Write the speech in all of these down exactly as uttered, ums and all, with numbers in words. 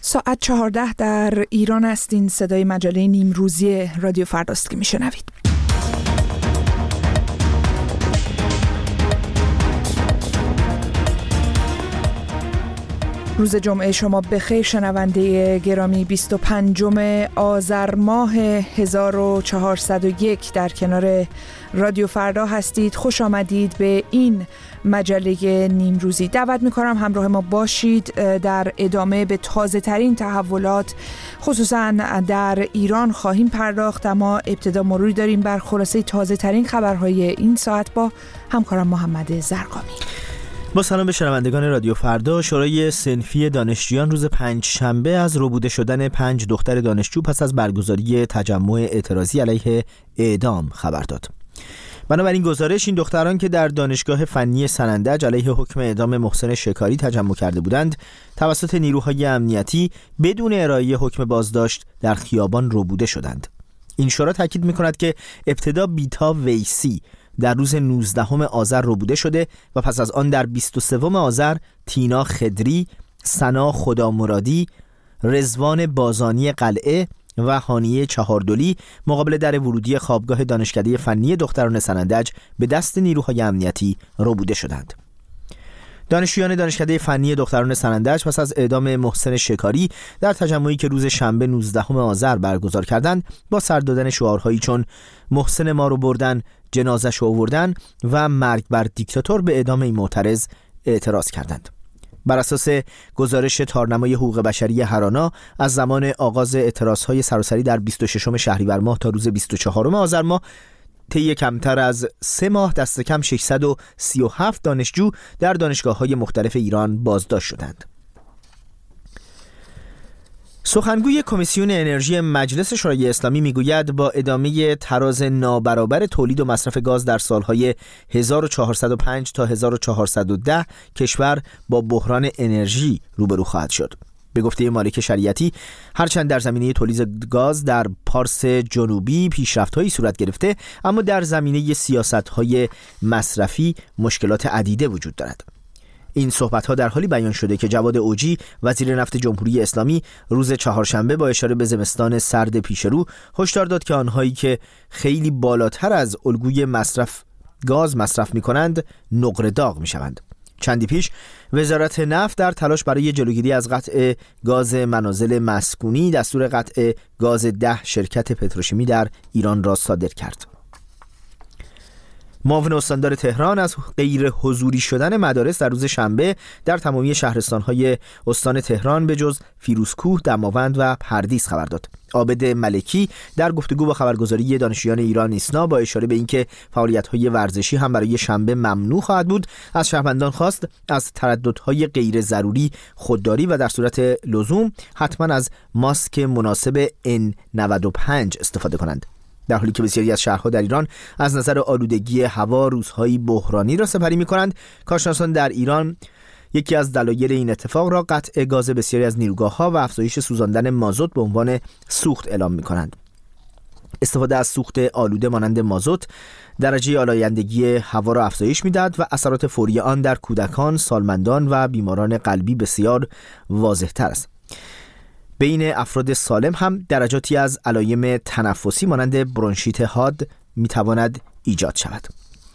ساعت چهارده در ایران هستین. صدای مجله نیمروزی رادیو فرداست که میشنوید. روز جمعه شما بخیر شنونده گرامی. بیست و پنجم آذر ماه هزار و چهارصد و یک در کنار رادیو فردا هستید. خوش آمدید به این مجله نیمروزی. دعوت میکنم همراه ما باشید در ادامه به تازه ترین تحولات خصوصا در ایران خواهیم پرداخت، اما ابتدا مروری داریم بر خلاصه تازه ترین خبرهای این ساعت با همکارم محمد زرقامی. با سلام به شنوندگان رادیو فردا. شورای صنفی دانشجویان روز پنج شنبه از ربوده شدن پنج دختر دانشجو پس از برگزاری تجمع اعتراضی علیه اعدام خبر داد. بنابراین گزارش، این دختران که در دانشگاه فنی سنندج علیه حکم اعدام محسن شکاری تجمع کرده بودند، توسط نیروهای امنیتی بدون ارائه حکم بازداشت در خیابان ربوده شدند. این شورا تاکید می‌کند که ابتدا بیتا ویسی در روز نوزدهم آذر ربوده شده و پس از آن در بیست و سوم آذر تینا خدری، سنا خدامرادی، رضوان بازانی قلعه و هانیه چهاردلی مقابل در ورودی خوابگاه دانشکده فنی دختران سنندج به دست نیروهای امنیتی ربوده شدند. دانشجویان دانشکده فنی دختران سنندج پس از اعدام محسن شکاری در تجمعی که روز شنبه نوزدهم آذر برگزار کردند، با سر دادن شعارهایی چون محسن ما رو بردن، جنازه‌شو آوردن و مرگ بر دیکتاتور به اعدام این معترض اعتراض کردند. بر اساس گزارش تارنمای حقوق بشری هرانا، از زمان آغاز اعتراضهای سراسری در بیست و ششم شهریور ماه تا روز بیست و چهارم آذر ماه، طی کمتر از سه ماه دست کم ششصد و سی و هفت دانشجو در دانشگاه‌های مختلف ایران بازداشت شدند. سخنگوی کمیسیون انرژی مجلس شورای اسلامی میگوید با ادامه تراز نابرابر تولید و مصرف گاز در سالهای هزار و چهارصد و پنج تا هزار و چهارصد و ده کشور با بحران انرژی روبرو خواهد شد. به گفته مالک شریعتی، هرچند در زمینه تولید گاز در پارس جنوبی پیشرفت‌هایی صورت گرفته، اما در زمینه سیاست‌های مصرفی مشکلات عدیده وجود دارد. این صحبت‌ها در حالی بیان شده که جواد اوجی، وزیر نفت جمهوری اسلامی، روز چهارشنبه با اشاره به زمستان سرد پیشرو هشدار داد که آنهایی که خیلی بالاتر از الگوی مصرف گاز مصرف می‌کنند نقره داغ می‌شوند. چندی پیش وزارت نفت در تلاش برای جلوگیری از قطع گاز منازل مسکونی دستور قطع گاز ده شرکت پتروشیمی در ایران را صادر کرد. معاون استاندار تهران از غیر حضوری شدن مدارس در روز شنبه در تمامی شهرستان‌های استان تهران به جز فیروزکوه، دماوند و پردیس خبر داد. عابد ملکی در گفتگو با خبرگزاری دانشجویان ایران ایسنا با اشاره به اینکه فعالیت‌های ورزشی هم برای شنبه ممنوع خواهد بود، از شهروندان خواست از ترددهای غیر ضروری خودداری و در صورت لزوم حتما از ماسک مناسب ان نود و پنج استفاده کنند. در حالی که بسیاری از شهرها در ایران از نظر آلودگی هوا روزهای بحرانی را سپری می‌کنند، کارشناسان در ایران یکی از دلایل این اتفاق را قطع گاز بسیاری از نیروگاه‌ها و افزایش سوزاندن مازوت به عنوان سوخت اعلام می‌کنند. استفاده از سوخت آلوده مانند مازوت درجه آلایندگی هوا را افزایش می‌دهد و اثرات فوری آن در کودکان، سالمندان و بیماران قلبی بسیار واضح‌تر است. بین افراد سالم هم درجاتی از علایم تنفسی مانند برونشیت حاد میتواند ایجاد شود.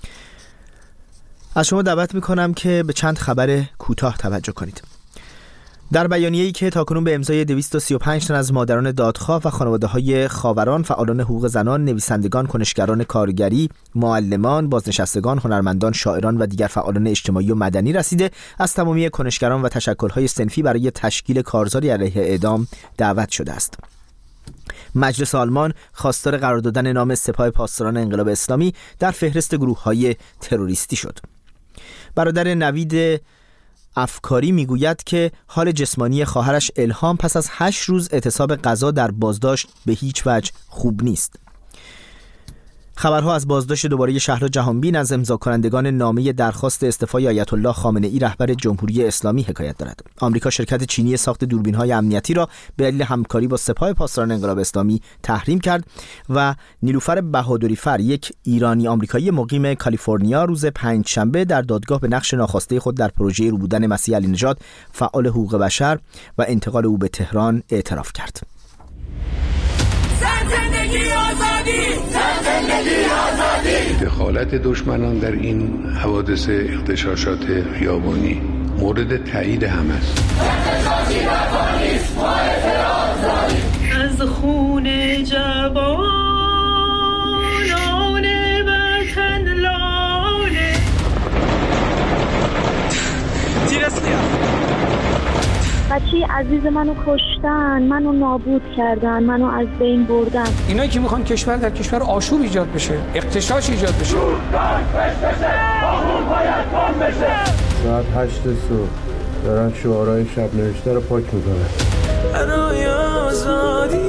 از شما دعوت میکنم که به چند خبر کوتاه توجه کنید. در بیانیه‌ای که تاکنون به امضای دویست و سی و پنج تن از مادران دادخواه و خانواده‌های خاوران، فعالان حقوق زنان، نویسندگان، کنشگران کارگری، معلمان، بازنشستگان، هنرمندان، شاعران و دیگر فعالان اجتماعی و مدنی رسیده، از تمامی کنشگران و تشکل‌های صنفی برای تشکیل کارزاری علیه اعدام دعوت شده است. مجلس آلمان خواستار قرار دادن نام سپاه پاسداران انقلاب اسلامی در فهرست گروه‌های تروریستی شد. برادر نوید افکاری میگوید که حال جسمانی خواهرش الهام پس از هشت روز اعتصاب غذا در بازداشت به هیچ وجه خوب نیست. خبرها از بازداشت دوباره شهرام جهانبین از امضا کنندگان نامه درخواست استعفای آیت الله خامنه ای رهبر جمهوری اسلامی حکایت دارد. آمریکا شرکت چینی ساخت دوربین‌های امنیتی را به دلیل همکاری با سپاه پاسداران انقلاب اسلامی تحریم کرد و نیلوفر بهادری‌فر، یک ایرانی آمریکایی مقیم کالیفرنیا، روز پنجشنبه در دادگاه به نقش ناخواسته خود در پروژه روبودن مسیح علی نژاد فعال حقوق بشر و انتقال او به تهران اعتراف کرد. زندگی آزادی، زندگی آزادی. دخالت دشمنان در این حوادث اغتشاشات خیابانی مورد تایید همه است. اغتشاشی رفانی است، ما اعتراض داریم. از خون جوانان وطن لاله بچه عزیز منو کشتن، منو نابود کردن، منو از بین بردن. اینایی که میخوان کشور در کشور آشوب ایجاد بشه، اغتشاش ایجاد بشه. ساعت هشت صبح دارن شعارهای شب نوشته رو پاک میکنن. برای آزادی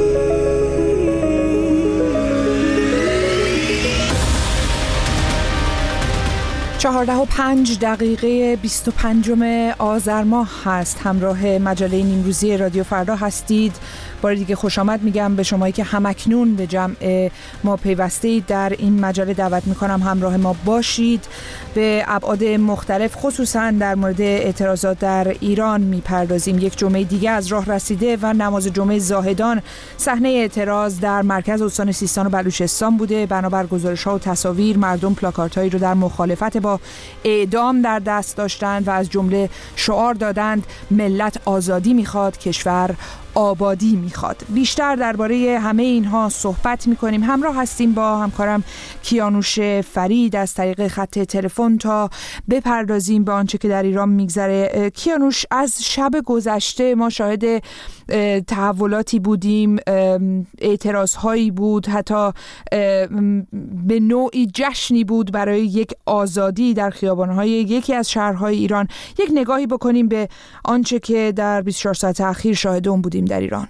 چهارده و پنج دقیقه بیست و پنجم آذر ماه هست. همراه مجله نیمروزی رادیو فردا هستید. بار دیگه خوش آمد میگم به شمایی که همکنون به جمع ما پیوسته اید. در این مجله دعوت میکنم همراه ما باشید. به ابعاد مختلف خصوصا در مورد اعتراضات در ایران میپردازیم. یک جمعه دیگه از راه رسیده و نماز جمعه زاهدان صحنه اعتراض در مرکز استان سیستان و بلوچستان بوده. بنابر گزارش‌ها و تصاویر مردم پلاکاردهایی رو در مخالفت با اعدام در دست داشتند و از جمله شعار دادند ملت آزادی میخواد، کشور آبادی میخواد. بیشتر درباره همه اینها صحبت میکنیم. همراه هستیم با همکارم کیانوش فرید از طریق خط تلفن تا بپردازیم به آنچه که در ایران میگذره. کیانوش، از شب گذشته ما شاهد تحولاتی بودیم، اعتراض هایی بود، حتی به نوعی جشنی بود برای یک آزادی در خیابان‌های یکی از شهرهای ایران. یک نگاهی بکنیم به آنچه که در بیست و چهار ساعت اخیر شاهد اون بودیم در ایران.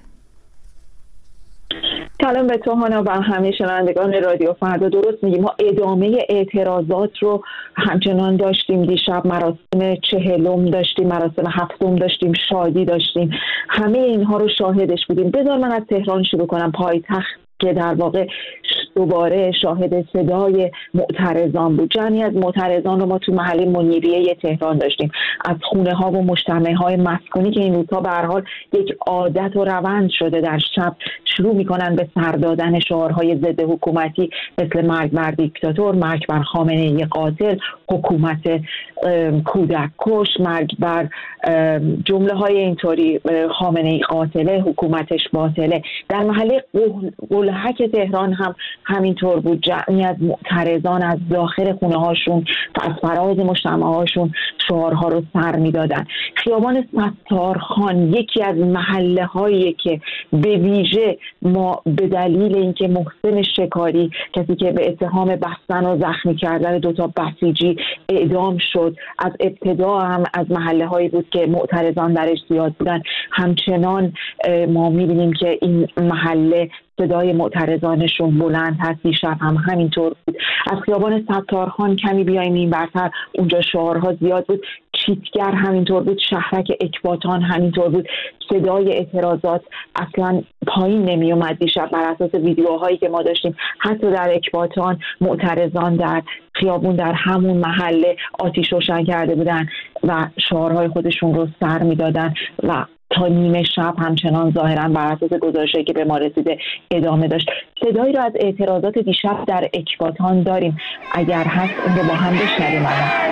سلام به تو هانا و همه شنوندگان رادیو فردا. درست میگیم، ما ادامه اعتراضات رو همچنان داشتیم. دیشب مراسم چهلم داشتیم، مراسم هفتم داشتیم، شادی داشتیم، همه اینها رو شاهدش بودیم. بذار من از تهران شروع کنم، پایتخت که در واقع دوباره شاهد صدای معترضان بود. جمعی از معترضان رو ما تو محله منیریه تهران داشتیم، از خونه ها و مجتمع های مسکونی که این روزها به هر حال یک عادت و روند شده، در شب شروع میکنن به سر دادن شعارهای ضد حکومتی مثل مرگ بر دیکتاتور، مرگ بر خامنه‌ای قاتل، حکومت کودک کش، مرگ بر جمله های اینطوری، خامنه‌ای قاتله، حکومتش باطله. در محله قلهک تهران هم همینطور بود. جمعی از معترضان از داخل خونه هاشون و از فراز مجتمع هاشون شعارها رو سر میدادن. خیابان ستارخان یکی از محله هایی که به ویژه ما به دلیل اینکه محسن شکاری، کسی که به اتهام بستن و زخمی کردن دوتا بسیجی اعدام شد، از ابتدا هم از محله هایی بود که معترضان درش زیاد بودن. همچنان ما میبینیم که این محله صدای معترضانشون بلند هست. دیشب هم همینطور بود. از خیابان ستارخان کمی بیایم این برتر، اونجا شعارها زیاد بود. چیتگر همینطور بود، شهرک اکباتان همینطور بود. صدای اعتراضات اصلا پایین نمی اومد دیشب بر اساس ویدیوهایی که ما داشتیم. حتی در اکباتان معترضان در خیابون در همون محله آتش روشن کرده بودن و شعارهای خودشون رو سر میدادن و تا نیمه شب همچنان ظاهرا بر اساس گزارشی که به ما رسیده ادامه داشت. صدایی رو از اعتراضات دیشب در اکباتان داریم، اگر هست اون رو با هم بشنویم.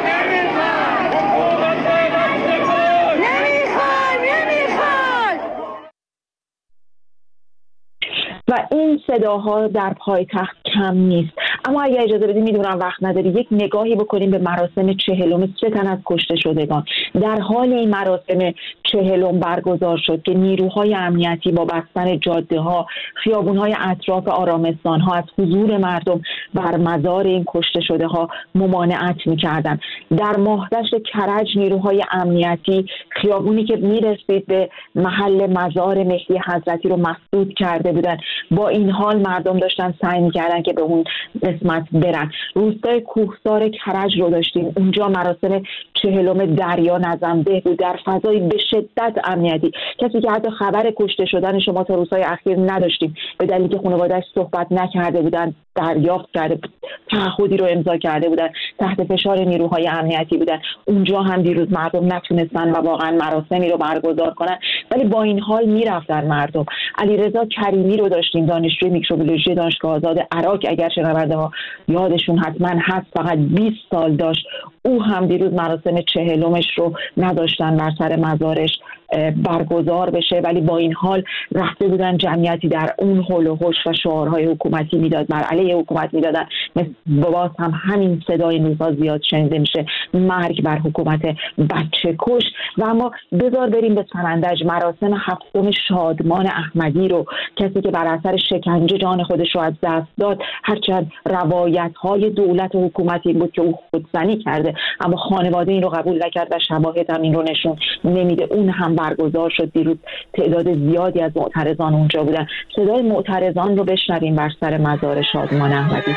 و این صداها در پایتخت کم نیست. اما اگه اجازه بدید، میدونم وقت نداری، یک نگاهی بکنیم به مراسم چهلم سه تن از کشته شدگان. در حال این مراسم چهلم برگزار شد که نیروهای امنیتی با بستن جاده ها، خیابون های اطراف آرامستان ها از حضور مردم بر مزار این کشته شده ها ممانعت می‌کردند. در ماهدشت کرج نیروهای امنیتی خیابونی که میرسید به محل مزار مهدی حضرتی رو مسدود کرده بودند. با این حال مردم داشتن سعی می‌کردن که به اون قسمت برن. روستای کوهسار کرج رو داشتیم، اونجا مراسم چهلم دریا نظمده بود در فضای به شدت امنیتی. کسی که حتی خبر کشته شدن شما تا روزهای اخیر نداشتیم به دلیلی که خانواده‌اش صحبت نکرده بودن، دریافت کرده تعهدی رو امضا کرده بودن، تحت فشار نیروهای امنیتی بودن. اونجا هم دیروز مردم نتونستن و واقعا مراسمی رو برگزار کنن، ولی با این حال میرفتن مردم. علیرضا کریمی رو داشتیم، دانشجوی میکروبیولوژی دانشگاه آزاد عراق، اگر شنونده ها یادشون حتما هست، فقط بیست سال داشت. او هم دیروز مراسم چهلمش رو نداشتن بر سر مزارش برگزار بشه، ولی با این حال رفته بودن جمعیتی در اون هول و هوش و شعارهای حکومتی میداد، بر علیه حکومت میدادن. مثل باز هم همین صدای روزها زیاد شنیده میشه، مرگ بر حکومت بچه کش. و اما بذار بریم به سنندج. مراسم هفتم شادمان احمدی رو، کسی که بر اثر شکنجه جان خودش رو از دست داد، هرچند روایت های دولت و حکومتی بود که او خودزنی کرده، اما خانواده این رو قبول نکرد و شواهد هم این رو نشون نمیده، اون هم برگزار شد. دیروز تعداد زیادی از معترضان اونجا بودن. صدای معترضان رو بشنویم بر سر مزار شادمان احمدی.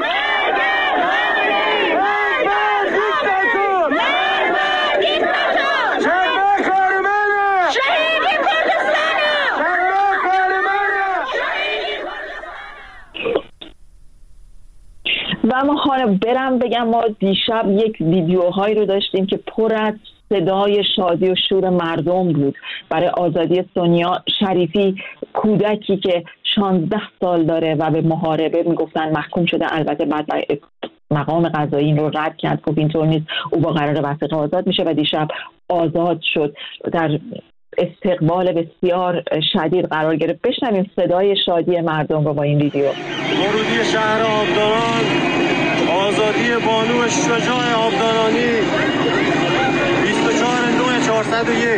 و ما خانه برم بگم ما دیشب یک ویدیوهایی رو داشتیم که پر از صدای شادی و شور مردم بود برای آزادی سونیا شریفی، کودکی که شانزده سال داره و به محاربه میگفتن محکوم شده. البته بعد مقام قضایی این رو رد کرد، گفت اینطور نیست، او با قرار وثیقه آزاد میشه و دیشب آزاد شد. در استقبال بسیار شدید قرار گرفت. بشنویم صدای شادی مردم رو با این ویدیو. ورودی شهر آبداران، آزادی بانو شجاع آبدارانی، بیست و چهار نوامبر چهارصد و یک.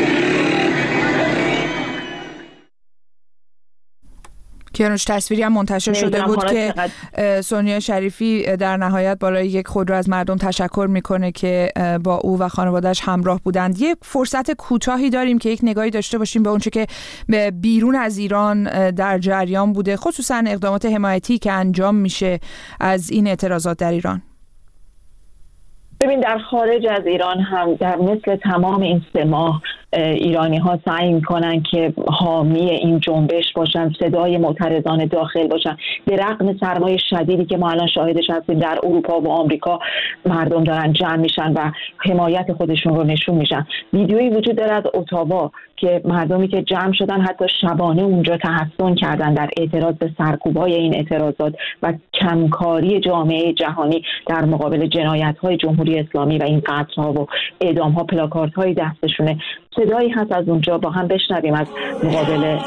کیانوش، تصویری هم منتشر شده بود که سونیا شریفی در نهایت بالای یک خودرو از مردم تشکر میکنه که با او و خانواده‌اش همراه بودند. یک فرصت کوتاهی داریم که یک نگاهی داشته باشیم به اونچه که بیرون از ایران در جریان بوده، خصوصا اقدامات حمایتی که انجام میشه از این اعتراضات در ایران. ببین، در خارج از ایران هم در مثل تمام این سه ماه ایرانی ها سعی میکنن که حامی این جنبش باشن، صدای معترضان داخل باشن. به رغم سرمایه شدیدی که ما الان شاهدش هستیم در اروپا و آمریکا، مردم دارن جمع میشن و حمایت خودشون رو نشون میشن. ویدیویی وجود داره از اتاوا که مردمی که جمع شدن حتی شبانه اونجا تحسن کردن در اعتراض به سرکوبای این اعتراضات و کمکاری جامعه جهانی در مقابل جنایت‌های جمهوری اسلامی و این قتل‌ها و اعدام‌ها. پلاکاردهای دستشونه. صدایی هست از اونجا، با هم بشنویم از مقابل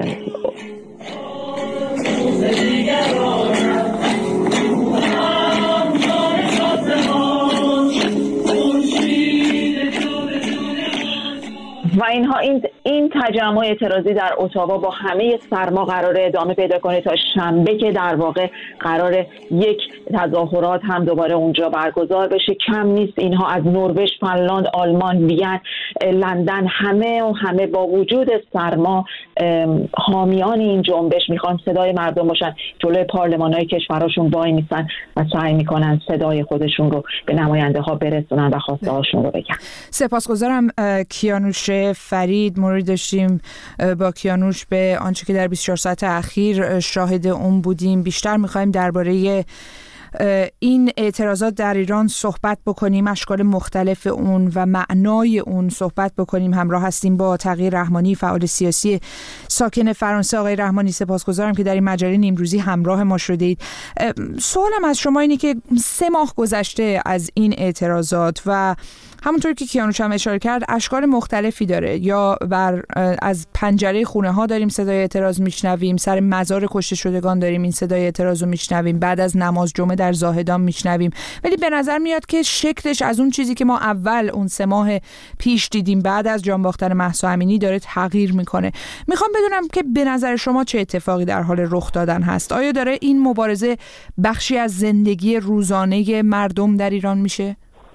و اینها. این این تجمع اعتراضی در اتاوا با همه سرما قرار ادامه پیدا کنه تا شنبه که در واقع قرار یک تظاهرات هم دوباره اونجا برگزار بشه. کم نیست اینها از نروژ، فنلاند، آلمان، وین، لندن، همه و همه با وجود سرما حامیان این جنبش میخوان صدای مردم باشن، جلوی پارلمان‌های کشوراشون وای میسن و سعی میکنن صدای خودشون رو به نماینده ها برسونن و خواسته هاشون رو بگن. سپاسگزارم کیانوش فرید. موردی داشتیم با کیانوش به آنچه که در بیست و چهار ساعت اخیر شاهد اون بودیم. بیشتر میخوایم درباره این اعتراضات در ایران صحبت بکنیم، اشکال مختلف اون و معنای اون صحبت بکنیم. همراه هستیم با تقی رحمانی، فعال سیاسی ساکن فرانسه. آقای رحمانی، سپاسگزارم که در این مجله نیمروزی همراه ما شدید. سوالم از شما اینه که سه ماه گذشته از این اعتراضات و همونطور که کیانوش هم اشاره کرد اشکال مختلفی داره. یا بر از پنجره خونه ها داریم صدای اعتراض میشنویم، سر مزار کشته شدگان داریم این صدای اعتراض رو میشنویم، بعد از نماز جمعه در زاهدان میشنویم، ولی به نظر میاد که شکلش از اون چیزی که ما اول اون سه ماه پیش دیدیم بعد از جان باختن مهسا امینی داره تغییر میکنه. میخوام بدونم که به نظر شما چه اتفاقی در حال رخ دادن هست؟ آیا داره این مبارزه بخشی از زندگی روزانه مردم در ایران میشه؟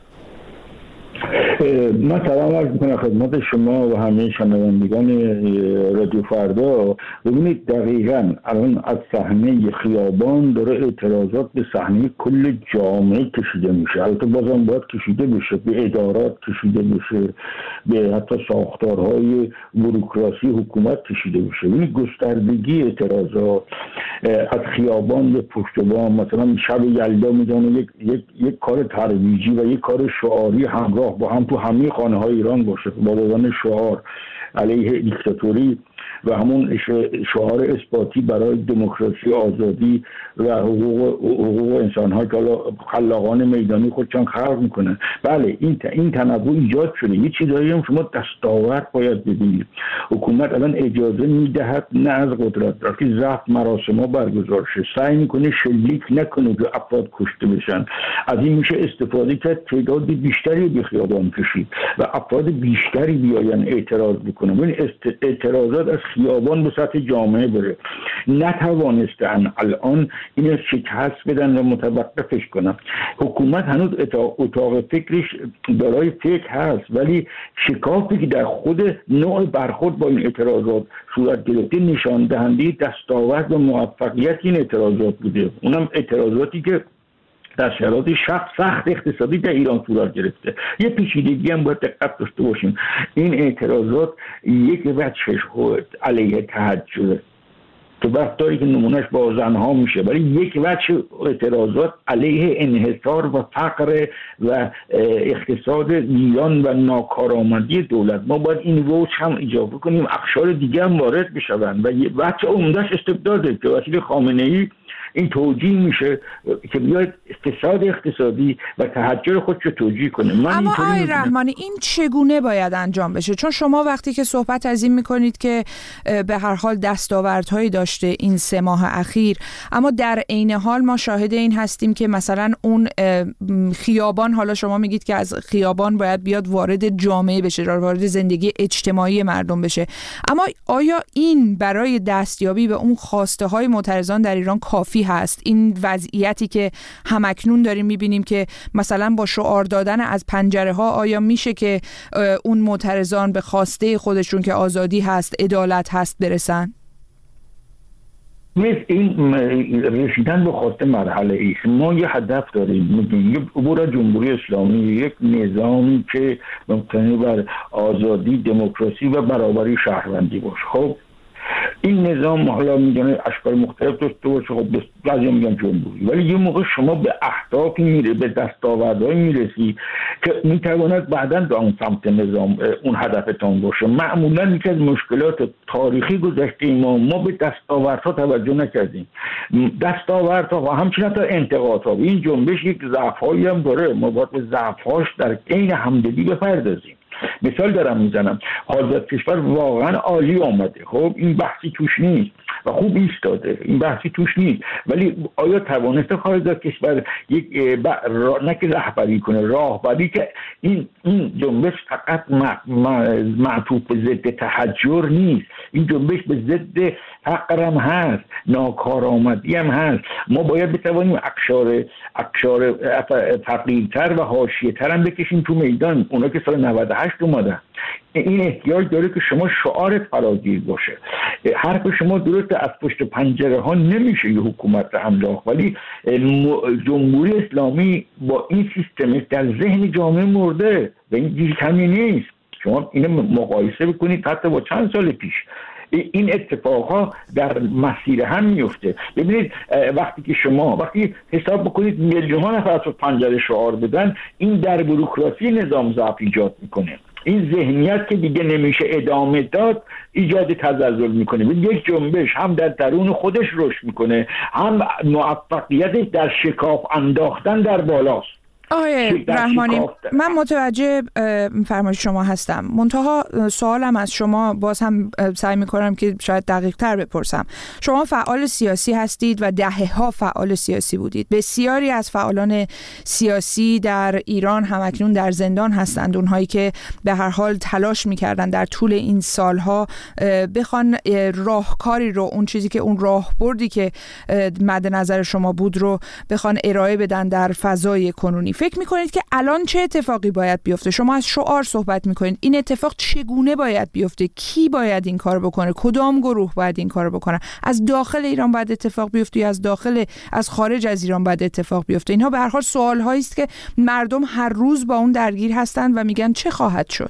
من سلام عرض میکنم خدمت شما و همه شنوندگان رادیو فردا. ببینید دقیقاً الان از صحنه خیابان داره اعتراضات به صحنه کل جامعه کشیده میشه. البته بازم باید کشیده بشه، به ادارات کشیده بشه، به حتی ساختارهای بوروکراسی حکومت کشیده بشه. ببینید گستردگی اعتراضات از خیابان به پشت بام، مثلا شب یلدا میدونه یک یک یک کار ترویجی و یک کار شعاری همراه با هم تو همه خانه های ایران باشه، با دادن شعار علیه دیکتاتوری و همون شعار اثباتی برای دموکراسی، آزادی و حقوق حقوق انسان ها که خلاقان میدانی خودشان خلق میکنن. بله این این تنوع ایجاد شده. یه چیزایی هم شما دستاورد باید ببینید. حکومت الان اجازه میدهد نه از قدرت وقتی ضبط مراسم‌ها برگزار شه سعی میکنه شلیک نکنه که افراد کشته بشن. از این میشه استفاده کرد تعداد بیشتری به خیابان کشید و افراد بیشتری بیاین اعتراض بکنن. این اعتراضات از خیابان به سطح جامعه بره. نتوانستن الان اینو شکست بدن و متوقفش کنن. حکومت هنوز اتاق فکرش دارای فکر هست، ولی شکافی که در خود نوع برخورد با این اعتراضات صورت گرفته نشان دهنده دستاورد و موفقیت این اعتراضات بوده. اونم اعتراضاتی که در شرایط شخص سخت اقتصادی در ایران صورت گرفته. یه پیچیدگی هم باید دقت داشته باشیم. این اعتراضات یک وجهش علیه تحجره که وقتایی که نمونهش با زنها میشه، ولی یک وجه اعتراضات علیه انحصار و فقر و اقتصاد ایران و ناکارآمدی دولت. ما باید این وجه هم ایجاد کنیم، اقشار دیگه هم وارد بشون و یه وجه عمدهش استبداده که وسیله خامنه‌ای این توجیه میشه که بیاید فساد اقتصادی و تحجر خودش رو توجیه کنه. من اما آقای رحمانی این چگونه باید انجام بشه؟ چون شما وقتی که صحبت از این میکنید که به هر حال دستاوردهایی داشته این سه ماه اخیر، اما در عین حال ما شاهد این هستیم که مثلا اون خیابان، حالا شما میگید که از خیابان باید بیاد وارد جامعه بشه، وارد زندگی اجتماعی مردم بشه، اما آیا این برای دستیابی به اون خواسته های معترضان در ایران کافی هست؟ این وضعیتی که همکنون داریم میبینیم که مثلا با شعار دادن از پنجره ها آیا میشه که اون معترضان به خواسته خودشون که آزادی هست، عدالت هست برسن؟ مثل این رسیدن به خواسته مرحله ایست. ما یه هدف داریم، میگیم یک عبور جمهوری اسلامی، یک نظامی که مبتنی بر آزادی، دموکراسی و برابری شهروندی باشه. خب این نظام حالا میگن اشکال مختلف داشته باشه، خب بعضی میگن جمهوری، ولی یه موقع شما به اهدافی میره، به دستاوردهایی میرسی که میتواند بعداً به اون سمت نظام اون هدفتان باشه. معمولا یکی از مشکلات تاریخی گذشته ما ما به دستاوردها توجه نکردیم. دستاوردها و همچنین تا انتقادها. این جنبش یک ضعف‌هایی هم داره، ما باید به ضعف‌هاش در عین همدلی بپردازیم. مثال دارم میزنم، حاضر کشور واقعا عالی آمده، خب این بحثی توش نیست و خوب ایستاده، این بحثی توش نیست، ولی آیا توانسته حاضر کشور یک را... نه که رهبری کنه، راهبری که این این جنبش فقط معطوف به ضد تحجر نیست، این جنبش به ضد فقر هم هست، ناکارآمدی هم هست. ما باید بتوانیم اقشار اقشار فقیرتر و حاشیه‌تر هم بکشیم تو میدان، اونا که سال نود و هشت اومدن. این احتیاج داره که شما شعارت فراگیر باشه. حرف شما درسته، از پشت پنجره ها نمیشه یه حکومت رو انداخت، ولی جمهوری اسلامی با این سیستم در ذهن جامعه مرده و این چیز کمی نیست. شما اینو مقایسه بکنید حتی با چند سال پیش. این اتفاقها در مسیر هم میفته. ببینید وقتی که شما وقتی حساب بکنید میلیون ها نفر از پنجره شعار بدن، این در بوروکراسی نظام ضعف ایجاد میکنه. این ذهنیت که دیگه نمیشه ادامه داد ایجاد تزلزل میکنه. یک جنبش هم در درون خودش رشد میکنه، هم موفقیتش در شکاف انداختن در بالاست. آقای رحمانی، من متوجه فرمایش شما هستم، منتها سوالم از شما باز هم سعی میکنم که شاید دقیق تر بپرسم. شما فعال سیاسی هستید و دهه ها فعال سیاسی بودید. بسیاری از فعالان سیاسی در ایران همکنون در زندان هستند، اونهایی که به هر حال تلاش میکردن در طول این سالها بخوان راهکاری رو، اون چیزی که اون راهبردی که مد نظر شما بود رو بخوان ارائه بدن در فضای کنونی. فکر میکنید که الان چه اتفاقی باید بیفته؟ شما از شعار صحبت میکنید. این اتفاق چگونه باید بیفته؟ کی باید این کار بکنه؟ کدام گروه باید این کار بکنه؟ از داخل ایران باید اتفاق بیفته یا از داخل از خارج از ایران باید اتفاق بیفته؟ اینها به هر حال سوال هایی است که مردم هر روز با اون درگیر هستند و میگن چه خواهد شد؟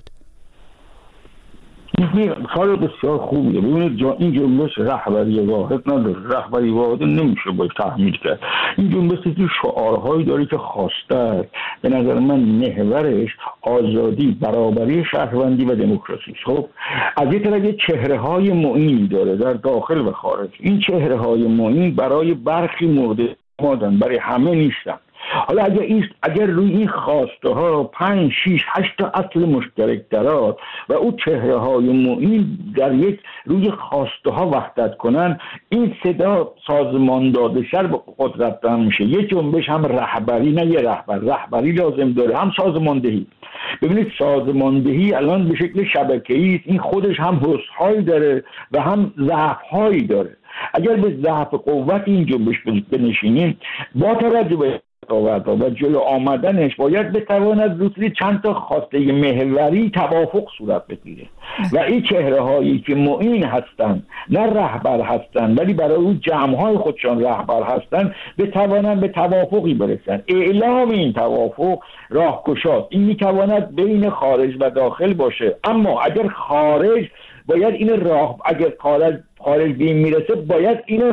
کار بسیار خوبیه. ببینید جا این جنبش رهبری واحد نداره، رهبری واحد نمیشه باید تحمیل کرد. این جنبش که شعارهایی داره که خواسته به نظر من محورش آزادی، برابری، شهروندی و دموکراسی. خب از یک طرف یه چهره های معینی داره در داخل و خارج. این چهره های معین برای برخی مورد مادن، برای همه نیستن. حالا اگر این اگر روی این خواسته ها پنج شش هشت تا اصل مشترک درات و او چهره های معین در یک روی خواسته ها وحدت کنن، این صدا سازمان داده شر به قدرت دارن میشه. یه جنبش هم رهبری، نه یه رهبر، رهبری لازم داره، هم سازماندهی. ببینید سازماندهی الان به شکل شبکه‌ای است، این خودش هم حسن‌هایی داره و هم ضعف‌هایی داره. اگر به ضعف قوت این جنبش بنشینیم، با توجه به و جلو آمدنش باید بتواند روی چند تا خواسته محوری توافق صورت بگیره و این چهره هایی که معین هستند، نه رهبر هستند ولی برای اون جمع های خودشان رهبر هستند، بتوانند به توافقی برسن. اعلام این توافق راهگشاست. این میتواند بین خارج و داخل باشه، اما اگر خارج باید این راه اگر خارج خارج به این میرسه باید اینو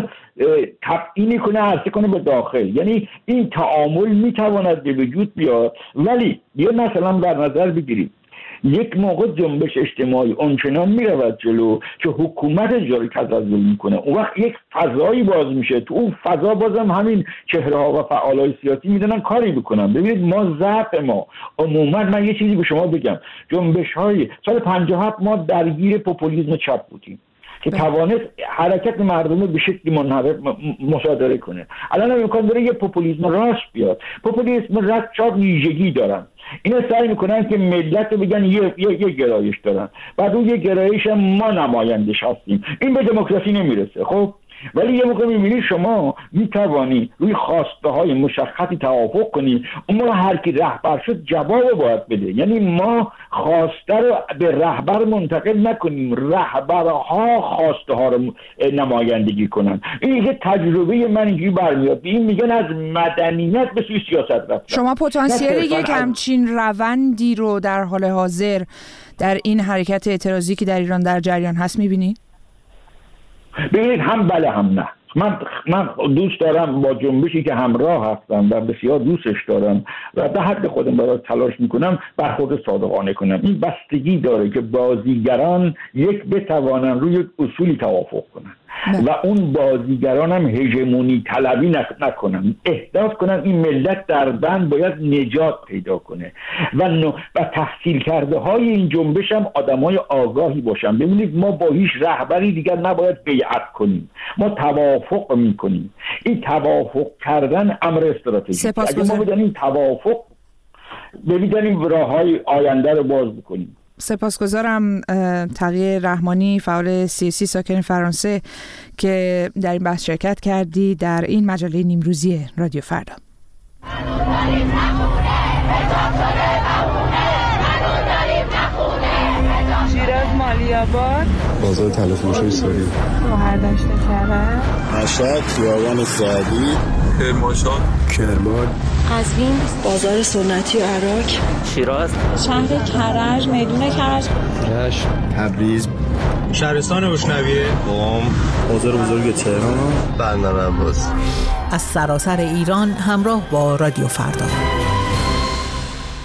تبیین کنه، عرضه کنه به داخل. یعنی این تعامل میتواند به وجود بیاد. ولی یه مثلا در نظر بگیریم یک موقع جنبش اجتماعی اونچنان میرود جلو که حکومت جاری تزلزل میکنه، اون وقت یک فضایی باز میشه، تو اون فضا بازم همین چهره ها و فعالای سیاسی میدونن کاری بکنن. ببینید ما ضعف ما عموما، من یه چیزی به شما بگم، جنبش های سال پنجاه و هفت ما درگیر پوپولیسم چپ بودیم که توانست حرکت مردم به شکلی منحرف مصادره کنه. الان هم امکان داره یه پوپولیسم راست بیاد. پوپولیسم راست چهار ویژگی دارن. اینا سعی میکنن که ملت رو بگن یه, یه, یه گرایش دارن، بعد اون یه گرایش ما نمایندش هستیم. این به دموکراسی نمیرسه. خب ولی یه موقع میبینی شما میتوانی روی خواسته های مشخصی توافق کنی، اون موقع هر کی رهبر شد جواب باید بده. یعنی ما خواسته رو به رهبر منتقل نکنیم، رهبرها خواسته ها رو نمایندگی کنن. این یه تجربه من اینجوری برمیاد. این میگن از مدنیت به سوی سیاست رفتن. شما پتانسیل یک همچین روندی رو در حال حاضر در این حرکت اعتراضی که در ایران در جریان هست میبینید؟ ببینید هم بله هم نه. من من دوست دارم با جنبشی که همراه هستم و بسیار دوستش دارم و به حد خودم برای تلاش میکنم برخورد صادقانه کنم. این بستگی داره که بازیگران یک بتوانن روی اصولی توافق کنن و اون بازیگران هم هژمونی طلبی نکنن، احساس کنن این ملت در بند باید نجات پیدا کنه و و تحصیل کرده های این جنبش هم آدمای آگاهی باشن. ببینید ما با هیچ رهبری دیگر نباید بیعت کنیم، ما توافق میکنیم. این توافق کردن امر استراتژیک. اگه ما بدانیم توافق ببینیم راههای آینده رو باز بکنیم. سپاسگزارم تقی رحمانی، فعال سیاسی ساکن فرانسه، که در این بحث شرکت کردی در این مجله نیمروزی رادیو فردا. شیراز مالی‌آباد، بازار تلفروشی سوری، مهردشت کرد، مشهد خیابان سعدی، کرمانشاه، کرمان، قزوین، بازار سنتی و عراق، شیراز، شهر کرج، میدون کرج، رشت، تبریز، شهرستان روشنویه، قم، بازار بزرگ تهران، بندر عباس. از سراسر ایران همراه با رادیو فردا.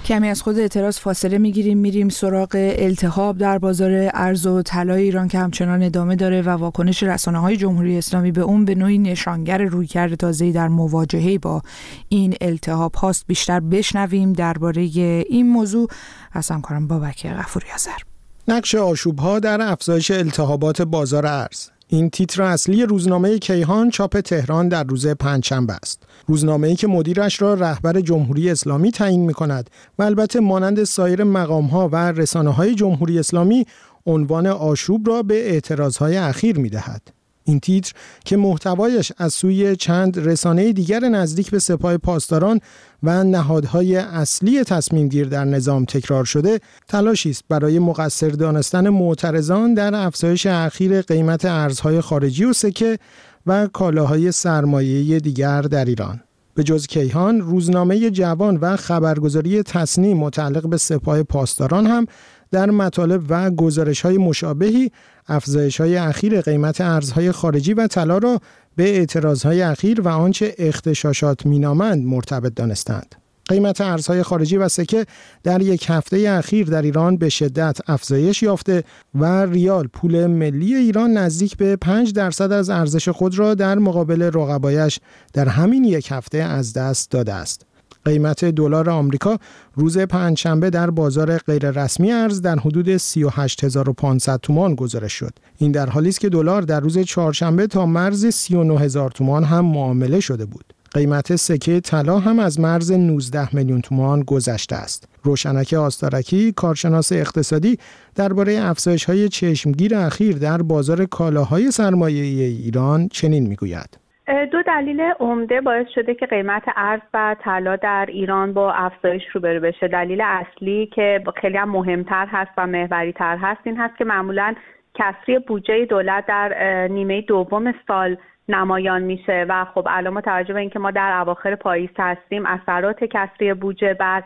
کمی از خود اعتراض فاصله میگیریم، میریم سراغ التهاب در بازار ارز و طلای ایران که همچنان ادامه داره و واکنش رسانه‌های جمهوری اسلامی به اون به نوعی نشانگر رویکرد تازه‌ای در مواجهه با این التهاب هاست. بیشتر بشنویم درباره این موضوع از همکارم بابک غفوری آذر. نقش آشوب‌ها در افزایش التهابات بازار ارز. این تیتر اصلی روزنامه کیهان چاپ تهران در روز پنجشنبه است. روزنامه‌ای که مدیرش را رهبر جمهوری اسلامی تعیین می‌کند و البته مانند سایر مقام‌ها و رسانه‌های جمهوری اسلامی عنوان آشوب را به اعتراض‌های اخیر می‌دهد. این تیتر که محتوایش از سوی چند رسانه دیگر نزدیک به سپاه پاسداران و نهادهای اصلی تصمیم گیر در نظام تکرار شده، تلاشی است برای مقصر دانستن معترضان در افزایش اخیر قیمت ارزهای خارجی و سکه و کالاهای سرمایه‌ای دیگر در ایران. به جز کیهان، روزنامه جوان و خبرگزاری تصنیع متعلق به سپاه پاسداران هم در مطالب و گزارش‌های مشابهی افزایش‌های اخیر قیمت ارزهای خارجی و طلا را به اعتراضهای اخیر و آنچه اغتشاشات می‌نامند مرتبط دانستند. قیمت ارزهای خارجی و سکه در یک هفته اخیر در ایران به شدت افزایش یافته و ریال پول ملی ایران نزدیک به پنج درصد از ارزش خود را در مقابل رقبایش در همین یک هفته از دست داده است. قیمت دلار آمریکا روز پنجشنبه در بازار غیررسمی ارز در حدود سی و هشت هزار و پانصد تومان گزارش شد. این در حالی است که دلار در روز چهارشنبه تا مرز سی و نه هزار تومان هم معامله شده بود. قیمت سکه طلا هم از مرز نوزده میلیون تومان گذشته است. روشنک آستارکی، کارشناس اقتصادی، درباره افزایش‌های چشمگیر اخیر در بازار کالاهای سرمایه‌ای ایران چنین می‌گوید: دو دلیل عمده باعث شده که قیمت ارز و طلا در ایران با افزایش روبرو بشه. دلیل اصلی که خیلی هم مهمتر هست و محوری‌تر هست این هست که معمولاً کسری بودجه دولت در نیمه دوم سال نمایان میشه و خب الان متوجه به اینکه ما در اواخر پاییز هستیم، اثرات کسری بودجه بر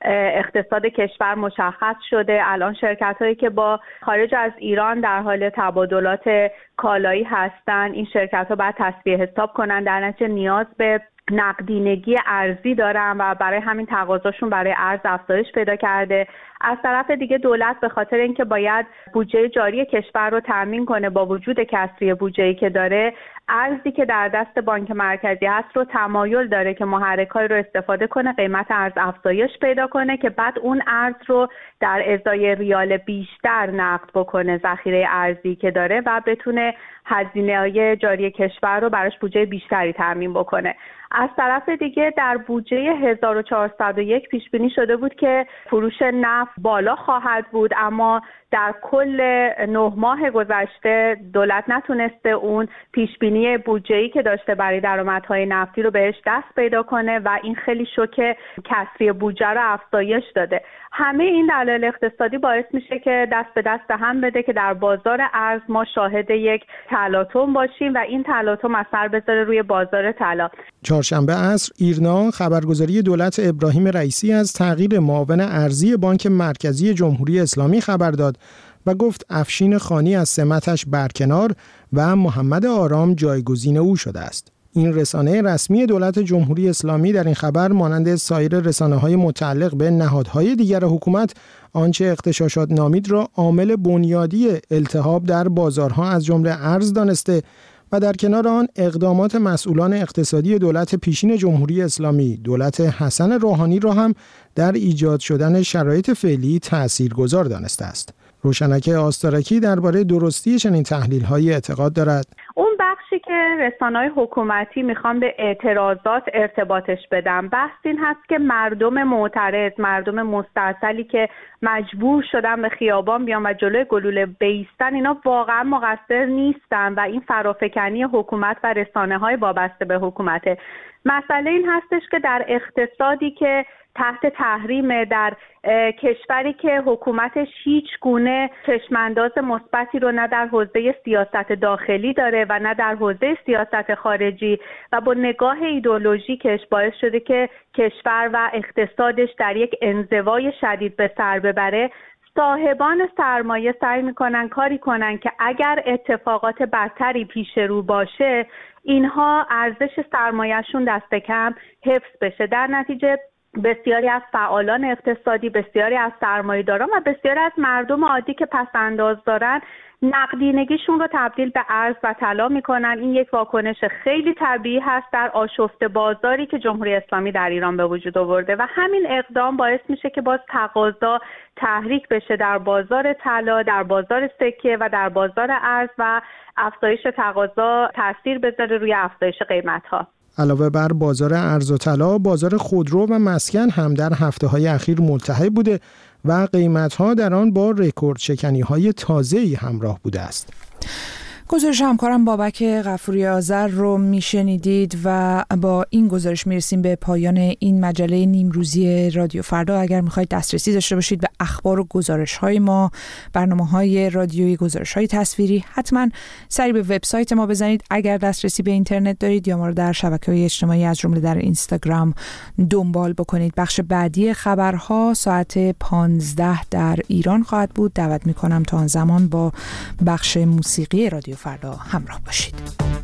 اقتصاد کشور مشخص شده. الان شرکت‌هایی که با خارج از ایران در حال تبادلات کالایی هستن، این شرکت‌ها باید تصفیه حساب کنن، در نتیجه نیاز به نقدینگی ارزی دارن و برای همین تقاضاشون برای ارز افزایش پیدا کرده. از طرف دیگه دولت به خاطر اینکه باید بودجه جاری کشور رو تامین کنه با وجود کسری بودجه‌ای که داره، ارزی که در دست بانک مرکزی هست رو تمایل داره که محرک‌های رو استفاده کنه قیمت ارز افزایش پیدا کنه که بعد اون ارز رو در ازای ریال بیشتر نقد بکنه، ذخیره ارزی که داره، و بتونه هزینه‌های جاری کشور رو براش بودجه بیشتری تامین بکنه. از طرف دیگه در بودجه هزار و چهارصد و یک پیش بینی شده بود که فروش نفت بالا خواهد بود، اما در کل نه ماه گذشته دولت نتونسته اون پیش بینی بودجه‌ای که داشته برای درآمدهای نفتی رو بهش دست پیدا کنه و این خیلی شوک کسری بودجه رو افزایش داده. همه این دلایل اقتصادی باعث میشه که دست به دست هم بده که در بازار ارز ما شاهد یک تلاطم باشیم و این تلاطم اثر بذاره روی بازار طلا. چهارشنبه عصر ایرنا خبرگزاری دولت ابراهیم رئیسی از تغییر معاون ارزی بانک مرکزی جمهوری اسلامی خبر داد و گفت افشین خانی از سمتش برکنار و محمد آرام جایگزین او شده است. این رسانه رسمی دولت جمهوری اسلامی در این خبر مانند سایر رسانه‌های متعلق به نهادهای دیگر حکومت آنچه اغتشاشات نامید را عامل بنیادی التهاب در بازارها از جمله ارز دانسته و در کنار آن اقدامات مسئولان اقتصادی دولت پیشین جمهوری اسلامی دولت حسن روحانی را هم در ایجاد شدن شرایط فعلی تاثیرگذار دانسته است. روشنک آستارکی درباره درستی چنین تحلیل‌هایی اعتقاد دارد. اون بخشی که رسانه‌های حکومتی میخوان به اعتراضات ارتباطش بدن، بحث این هست که مردم معترض، مردم مستعصلی که مجبور شدن به خیابان بیان و جلوی گلوله بایستن، اینا واقعا مقصر نیستن و این فرافکنی حکومت و رسانه‌های وابسته به حکومته. مسئله این هستش که در اقتصادی که تحت تحریم، در کشوری که حکومتش هیچ گونه چشمانداز مثبتی رو نه در حوزه سیاست داخلی داره و نه در حوزه سیاست خارجی و با نگاه ایدئولوژیکش باعث شده که کشور و اقتصادش در یک انزوای شدید به سر ببره، صاحبان سرمایه سعی میکنن کاری کنن که اگر اتفاقات بدتری پیش رو باشه اینها ارزش سرمایهشون دست کم حفظ بشه. در نتیجه بسیاری از فعالان اقتصادی، بسیاری از سرمایه‌داران و بسیاری از مردم عادی که پس‌انداز دارن نقدینگیشون رو تبدیل به ارز و طلا میکنن. این یک واکنش خیلی طبیعی هست در آشفته بازاری که جمهوری اسلامی در ایران به وجود آورده و همین اقدام باعث میشه که باز تقاضا تحریک بشه در بازار طلا، در بازار سکه و در بازار ارز و افزایش تقاضا تاثیر بذاره روی افزایش قیمت‌ها. علاوه بر بازار ارز و طلا، بازار خودرو و مسکن هم در هفته‌های اخیر ملتهب بوده و قیمت‌ها در آن با رکورد شکنی‌های تازه‌ای همراه بوده است. گزارش همکارم بابک غفوری آذر رو میشنیدید و با این گزارش میرسیم به پایان این مجله نیمروزی رادیو فردا. اگر میخواید دسترسی داشته باشید به اخبار و گزارش‌های ما، برنامه‌های رادیویی، گزارش‌های تصویری، حتما سری به وبسایت ما بزنید اگر دسترسی به اینترنت دارید، یا ما رو در شبکه‌های اجتماعی از جمله در اینستاگرام دنبال بکنید. بخش بعدی خبرها ساعت پانزده در ایران خواهد بود. دعوت میکنم تا آن زمان با بخش موسیقی رادیو فردا همراه باشید.